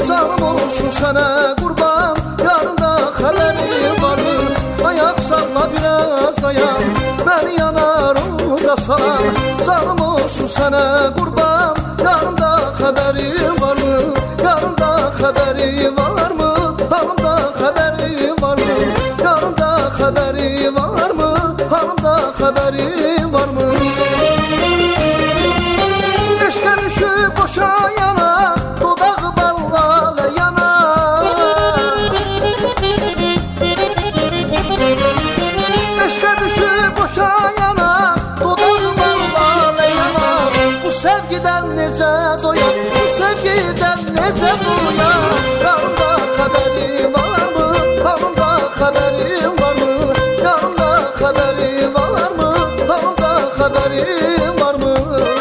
Canım olsun sana kurban, yarında haberi var mı? Ayak salla biraz dayan, beni yanar da salan. Canım olsun sana kurban, yarında haberi var mı? Yarında haberi var mı? Hanımda haberi var mı? Yarında haberi var mı? Hanımda haberi var mı? Eşke düşüp boşa yana, dudağı ballale yana. Eşke düşüp boşa yana, dudağı ballale yana. Bu sevgiden nece doyar, bu sevgiden nece doyar. Yarında haberi var mı? Hanımda haberi var mı? Yarında haberi var mı? Hanımda haberi var mı?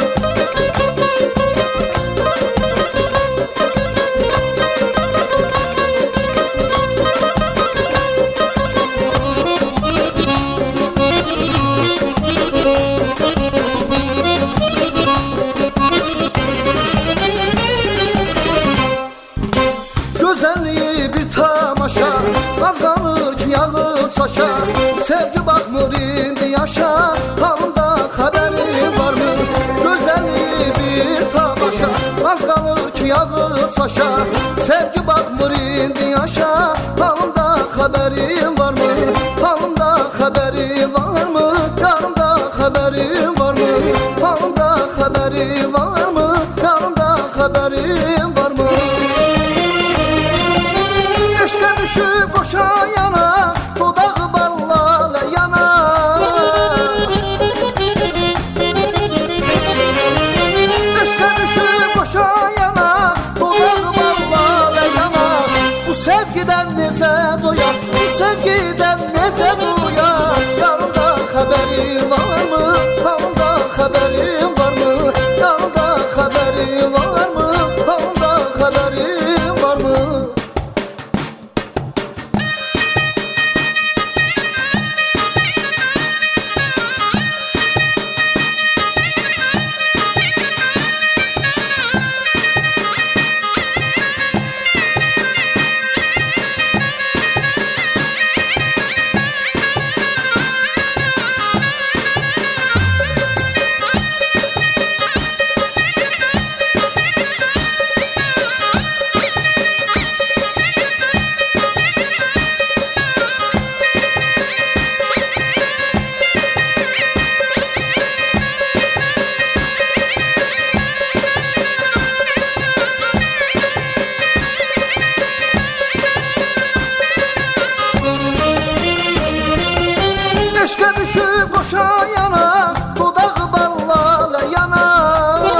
Güzelliği bir tamaşa, az kalır ki yağır saça. Sevgi bakmır indi yaşa, halımda haberi var mı? Güzelliği bir tamaşa, az kalır ki yağır saça. Sevgi bakmır indi yaşa, halımda haberi var mı? Halımda haberi var mı? Yarında haberi var mı? Halımda haberi var mı? Yarında haberi var mı? Eşke düşüp koşa yana, dudağı ballale yana. Eşke düşüp koşa yana, dudağı ballale yana. Bu sevgiden nece doyar, bu sevgiden nece doyar. Yarında haberi var mı? Hanımda haberi var mı? Yarında haberi var mı? Hanımda haberi var mı? Eşke düşüp koşa yana, dudağı ballale yana.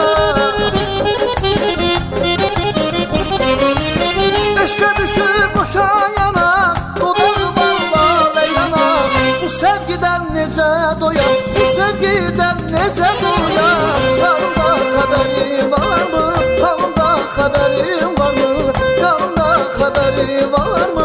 Eşke düşüp koşa yana, dudağı ballale yana. Bu sevgiden nece doyar, bu sevgiden nece doyar. Yarında haberi var mı? Hanımda haberi var mı? Yarında haberi var mı?